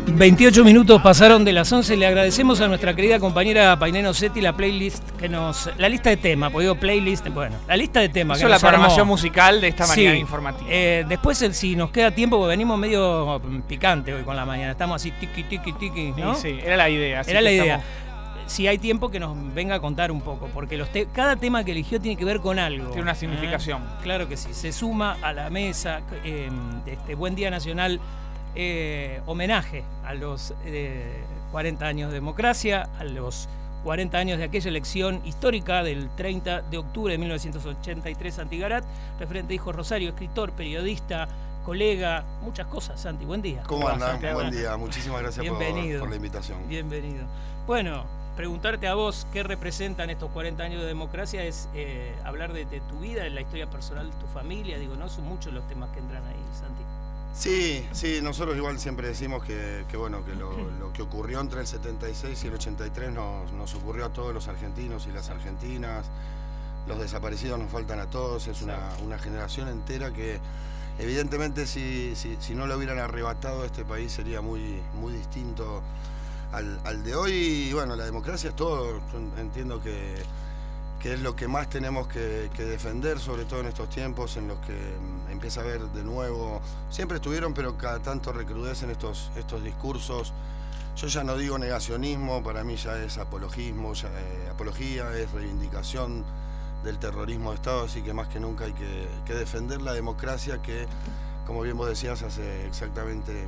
28 minutos pasaron de las 11. Le agradecemos a nuestra querida compañera Paineno Setti la playlist que la lista de temas, porque digo playlist, bueno, la lista de temas. Eso es la programación musical de esta mañana informativa. Después, si nos queda tiempo, porque venimos medio picante hoy con la mañana, estamos así tiki, ¿no? Sí, era la idea. Era la idea. Si hay tiempo, que nos venga a contar un poco, porque cada tema que eligió tiene que ver con algo. Tiene una significación. Claro que sí. Se suma a la mesa de este Buen Día Nacional. Homenaje a los 40 años de democracia, a los 40 años de aquella elección histórica del 30 de octubre de 1983, Santi Garat, referente hijo Rosario, escritor, periodista, colega, muchas cosas. Santi, buen día. ¿Cómo andan? Buen día, muchísimas gracias por la invitación. Bienvenido. Bueno, preguntarte a vos qué representan estos 40 años de democracia es hablar de tu vida, de la historia personal de tu familia. Digo, no son muchos los temas que entran ahí, Santi. Sí, nosotros igual siempre decimos que lo que ocurrió entre el 76 y el 83 nos ocurrió a todos los argentinos y las argentinas. Los desaparecidos nos faltan a todos, es una generación entera que evidentemente si no lo hubieran arrebatado, este país sería muy, muy distinto al de hoy. Y bueno, la democracia es todo. Yo entiendo que es lo que más tenemos que defender, sobre todo en estos tiempos en los que empieza a haber de nuevo, siempre estuvieron, pero cada tanto recrudecen estos discursos. Yo ya no digo negacionismo, para mí ya es apologismo, apología, es reivindicación del terrorismo de Estado, así que más que nunca hay que defender la democracia que, como bien vos decías, hace exactamente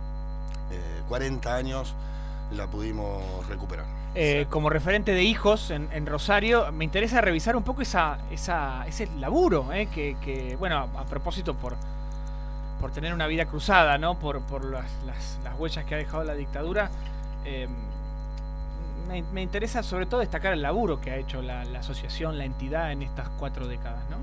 40 años la pudimos recuperar. Como referente de hijos en Rosario, me interesa revisar un poco ese laburo, que bueno, a propósito por tener una vida cruzada, ¿no? Por las huellas que ha dejado la dictadura, me interesa sobre todo destacar el laburo que ha hecho la asociación, la entidad en estas 4 décadas, ¿no?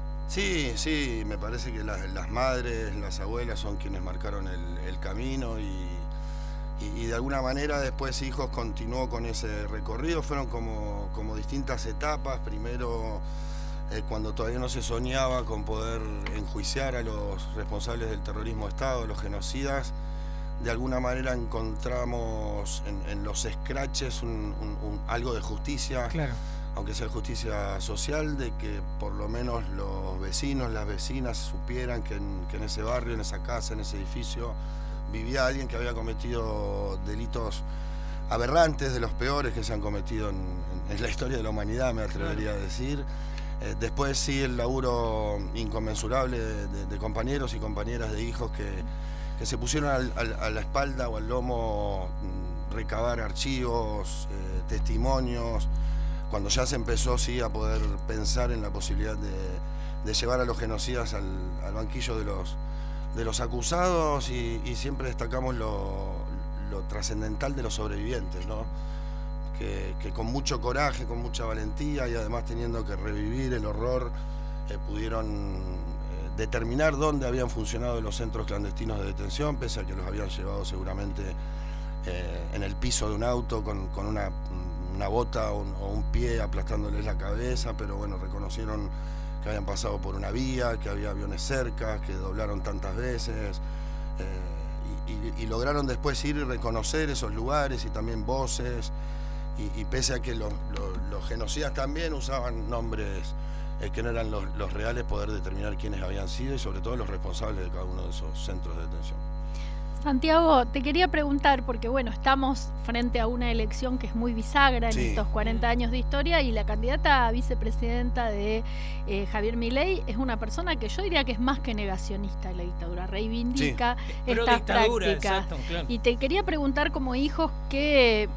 Sí, me parece que las madres, las abuelas son quienes marcaron el camino y de alguna manera después Hijos continuó con ese recorrido. Fueron como distintas etapas. Primero, cuando todavía no se soñaba con poder enjuiciar a los responsables del terrorismo de Estado, los genocidas, de alguna manera encontramos en los escraches algo de justicia, claro, aunque sea justicia social, de que por lo menos los vecinos, las vecinas supieran que en ese barrio, en esa casa, en ese edificio vivía alguien que había cometido delitos aberrantes, de los peores que se han cometido en la historia de la humanidad, me atrevería a decir. Después sí, el laburo inconmensurable de compañeros y compañeras de Hijos que se pusieron a la espalda o al lomo recabar archivos, testimonios, cuando ya se empezó sí a poder pensar en la posibilidad de llevar a los genocidas al banquillo de los acusados, y siempre destacamos lo trascendental de los sobrevivientes, ¿no? Que con mucho coraje, con mucha valentía y además teniendo que revivir el horror, pudieron determinar dónde habían funcionado los centros clandestinos de detención, pese a que los habían llevado seguramente en el piso de un auto con una bota o un pie aplastándoles la cabeza, pero bueno, reconocieron que habían pasado por una vía, que había aviones cerca, que doblaron tantas veces, y lograron después ir y reconocer esos lugares y también voces, y pese a que los genocidas también usaban nombres que no eran los reales, poder determinar quiénes habían sido y sobre todo los responsables de cada uno de esos centros de detención. Santiago, te quería preguntar, porque bueno, estamos frente a una elección que es muy bisagra en estos 40 años de historia, y la candidata a vicepresidenta de Javier Milei es una persona que yo diría que es más que negacionista de la dictadura, reivindica estas prácticas. Exacto, claro. Y te quería preguntar como hijos qué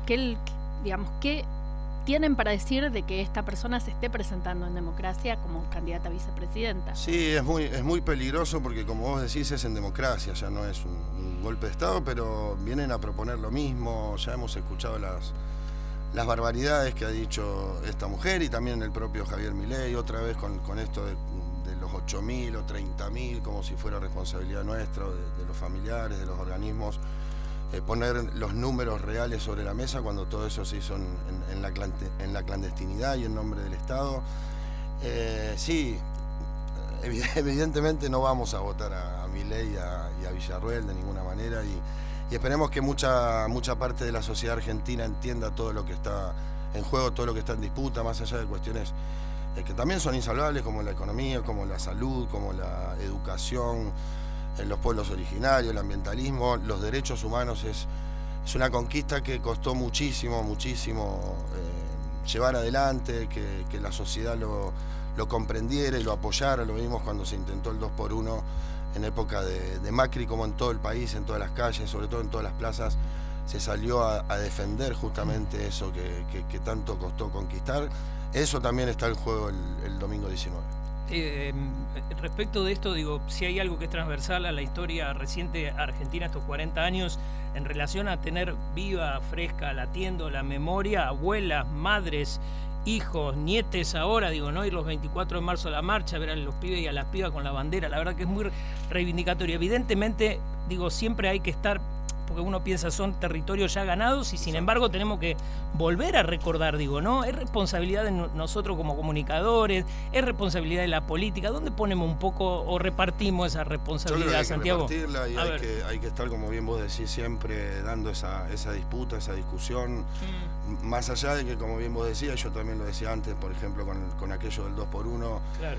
tienen para decir de que esta persona se esté presentando en democracia como candidata a vicepresidenta. Sí, es muy peligroso porque, como vos decís, es en democracia, ya no es un golpe de Estado, pero vienen a proponer lo mismo. Ya hemos escuchado las barbaridades que ha dicho esta mujer y también el propio Javier Milei, otra vez con esto de los 8.000 o 30.000, como si fuera responsabilidad nuestra, de los familiares, de los organismos. Poner los números reales sobre la mesa cuando todo eso se hizo en la clandestinidad y en nombre del Estado. Sí, evidentemente no vamos a votar a Milei y a Villarruel de ninguna manera, esperemos que mucha parte de la sociedad argentina entienda todo lo que está en juego, todo lo que está en disputa, más allá de cuestiones que también son insalvables, como la economía, como la salud, como la educación, los pueblos originarios, el ambientalismo, los derechos humanos. Es una conquista que costó muchísimo llevar adelante, que la sociedad lo comprendiera y lo apoyara. Lo vimos cuando se intentó el 2x1 en época de Macri, como en todo el país, en todas las calles, sobre todo en todas las plazas, se salió a defender justamente eso que tanto costó conquistar. Eso también está en juego el domingo 19. Respecto de esto, digo, si hay algo que es transversal a la historia reciente argentina, estos 40 años, en relación a tener viva, fresca, latiendo la memoria, abuelas, madres, hijos, nietes ahora, digo, no ir los 24 de marzo a la marcha, ver a los pibes y a las pibas con la bandera, la verdad que es muy reivindicatorio. Evidentemente, digo, siempre hay que estar, porque uno piensa son territorios ya ganados y sin embargo tenemos que volver a recordar, digo, ¿no? Es responsabilidad de nosotros como comunicadores, es responsabilidad de la política. ¿Dónde ponemos un poco o repartimos esa responsabilidad, Santiago? Yo creo que hay que repartirla y hay que estar, como bien vos decís, siempre dando esa disputa, esa discusión, más allá de que, como bien vos decías, yo también lo decía antes, por ejemplo, con aquello del 2x1, claro.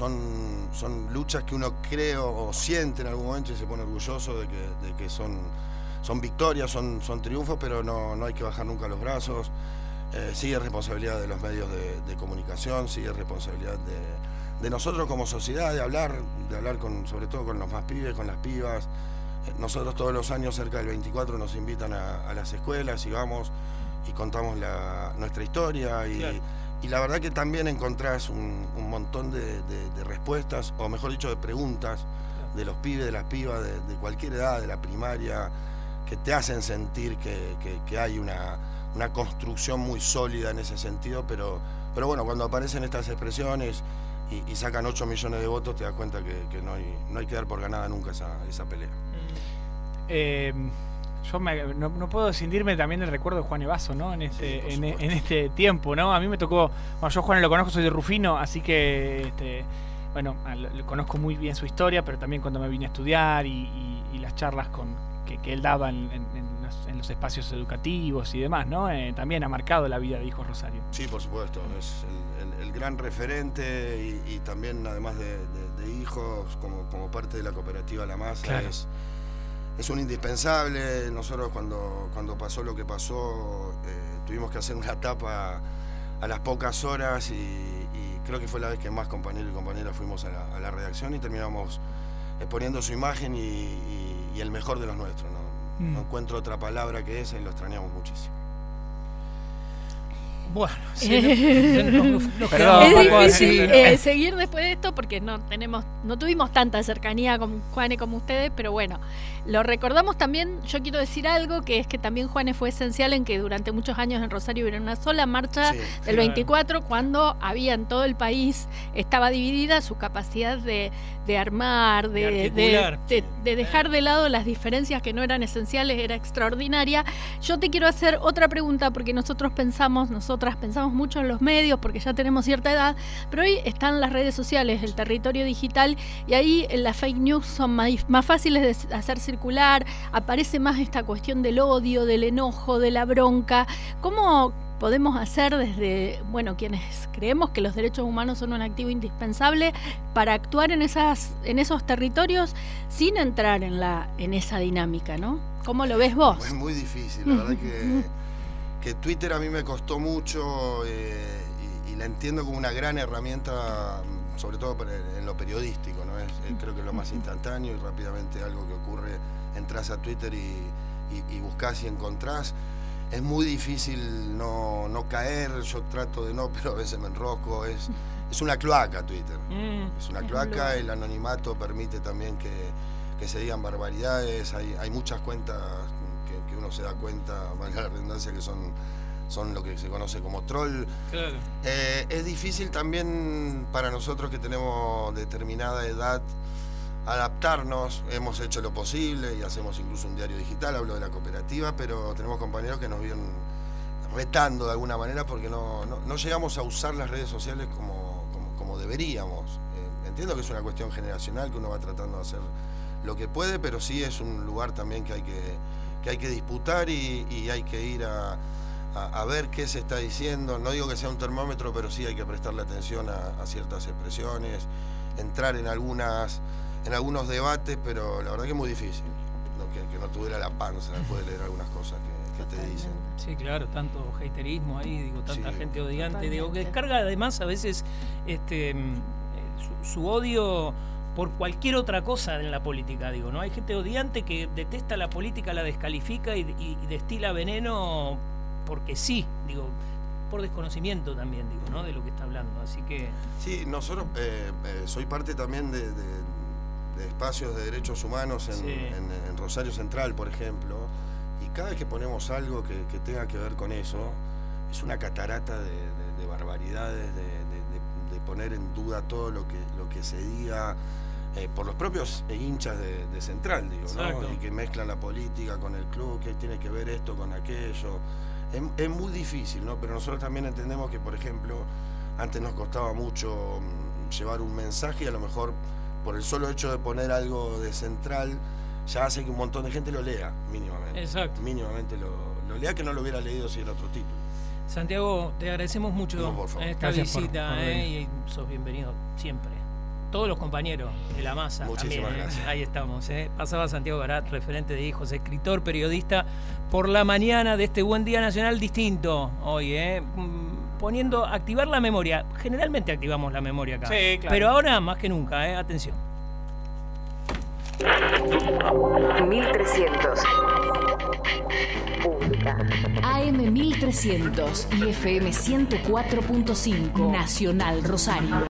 son luchas que uno cree o siente en algún momento y se pone orgulloso de que son victorias, son triunfos, pero no hay que bajar nunca los brazos. Sigue responsabilidad de los medios de comunicación, sigue responsabilidad de nosotros como sociedad, de hablar sobre todo con los más pibes, con las pibas. Nosotros todos los años, cerca del 24, nos invitan a las escuelas y vamos y contamos nuestra historia claro. Y la verdad que también encontrás un montón de respuestas, o mejor dicho, de preguntas de los pibes, de las pibas, de cualquier edad, de la primaria, que te hacen sentir que hay una construcción muy sólida en ese sentido, pero bueno, cuando aparecen estas expresiones y sacan 8 millones de votos, te das cuenta que no hay que dar por ganada nunca esa pelea. Yo no puedo escindirme también del recuerdo de Juan Evaso, ¿no? En este tiempo, ¿no? A mí me tocó, bueno, yo Juan lo conozco, soy de Rufino, así que bueno, lo conozco muy bien su historia, pero también cuando me vine a estudiar y las charlas que él daba en los espacios educativos y demás, ¿no? También ha marcado la vida de Hijos Rosario. Sí, por supuesto, es el gran referente y también, además de Hijos, como parte de la cooperativa La Masa, claro. Es un indispensable. Nosotros cuando pasó lo que pasó, tuvimos que hacer una tapa a las pocas horas y creo que fue la vez que más compañeros y compañeras fuimos a la redacción y terminamos poniendo su imagen y el mejor de los nuestros, ¿no? No encuentro otra palabra que esa y lo extrañamos muchísimo. Bueno, sí, nos es difícil seguir después de esto porque no tuvimos tanta cercanía con Juane como ustedes, pero bueno, lo recordamos también. Yo quiero decir algo, que es que también Juane fue esencial en que durante muchos años en Rosario hubiera una sola marcha del 24, cuando había en todo el país, estaba dividida su capacidad de armar, de dejar de lado las diferencias que no eran esenciales, era extraordinaria. Yo te quiero hacer otra pregunta, porque nosotras pensamos mucho en los medios, porque ya tenemos cierta edad, pero hoy están las redes sociales, el territorio digital, y ahí las fake news son más fáciles de hacer circular, aparece más esta cuestión del odio, del enojo, de la bronca. ¿Cómo podemos hacer desde, quienes creemos que los derechos humanos son un activo indispensable para actuar en esos territorios sin entrar en esa dinámica, ¿no? ¿Cómo lo ves vos? Es muy difícil, la verdad que Twitter a mí me costó mucho y la entiendo como una gran herramienta, sobre todo en lo periodístico, ¿no? Creo que es lo más instantáneo y rápidamente algo que ocurre, entras a Twitter y buscás y encontrás. Es muy difícil no caer, yo trato de no, pero a veces me enrosco. Es una cloaca Twitter, es una cloaca, el anonimato permite también que se digan barbaridades, hay muchas cuentas que uno se da cuenta, valga la redundancia, que son lo que se conoce como troll. Claro. Es difícil también para nosotros que tenemos determinada edad adaptarnos. Hemos hecho lo posible y hacemos incluso un diario digital, hablo de la cooperativa, pero tenemos compañeros que nos vienen retando de alguna manera porque no llegamos a usar las redes sociales como deberíamos. Entiendo que es una cuestión generacional, que uno va tratando de hacer lo que puede, pero sí es un lugar también que hay hay que disputar y hay que ir a ver qué se está diciendo. No digo que sea un termómetro, pero sí hay que prestarle atención a ciertas expresiones, entrar en algunos debates, pero la verdad que es muy difícil, que no tuviera la panza después de leer algunas cosas que te dicen. Sí, claro, tanto haterismo ahí, digo, tanta gente odiante, totalmente. digo, que descarga además a veces su odio por cualquier otra cosa en la política, digo, ¿no? Hay gente odiante que detesta la política, la descalifica y destila veneno porque sí, digo, por desconocimiento también, digo, ¿no? De lo que está hablando, así que... Sí, nosotros, soy parte también de espacios de derechos humanos en Rosario Central, por ejemplo, y cada vez que ponemos algo que tenga que ver con eso, es una catarata de barbaridades, de poner en duda todo lo que se diga por los propios hinchas de Central, digo, ¿no? Y que mezclan la política con el club, que tiene que ver esto con aquello. Es muy difícil, ¿no? Pero nosotros también entendemos que, por ejemplo, antes nos costaba mucho llevar un mensaje y a lo mejor por el solo hecho de poner algo de Central ya hace que un montón de gente lo lea, mínimamente. Exacto. Mínimamente lo lea, que no lo hubiera leído si era otro título. Santiago, te agradecemos mucho esta visita, y sos bienvenido siempre. Todos los compañeros de la masa. Muchísimas también, gracias. Ahí estamos. Pasaba Santiago Garat, referente de Hijos, escritor, periodista, por la mañana de este Buen Día Nacional distinto hoy, poniendo, activar la memoria. Generalmente activamos la memoria acá. Sí, claro. Pero ahora más que nunca, atención. 1300. Pública. AM 1300 y FM 104.5. Nacional Rosario.